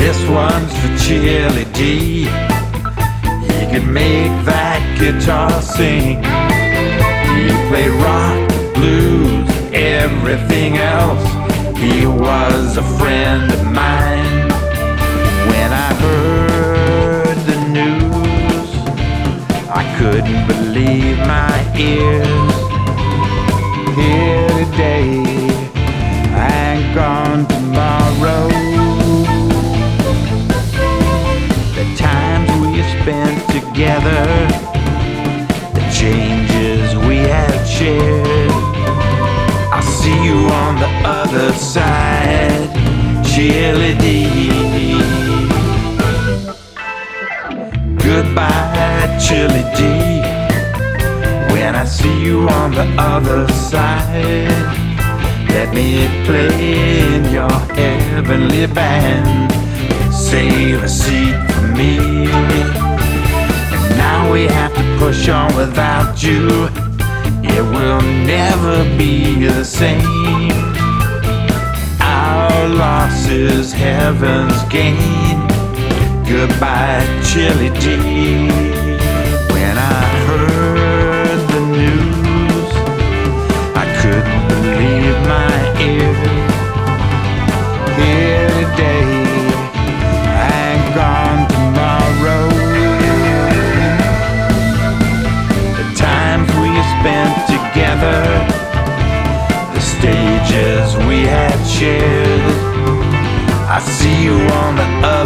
This one's for Chili D. He could make that guitar sing. He played rock, blues, everything else. He was a friend of mine. When I heard the news, I couldn't believe my ears. Here today and gone tomorrow. The times we spent together, the changes we had shared. I'll see you on the other side, Chili D. Goodbye, Chili D. When I see you on the other side, let me play in your heavenly band. Save a seat for me. And now we have to push on without you. It will never be the same. Our loss is heaven's gain. Goodbye, Chili D. When I heard the news, I couldn't believe my ears. Here today and gone tomorrow. The times we spent together, the stages we had shared. I see you on the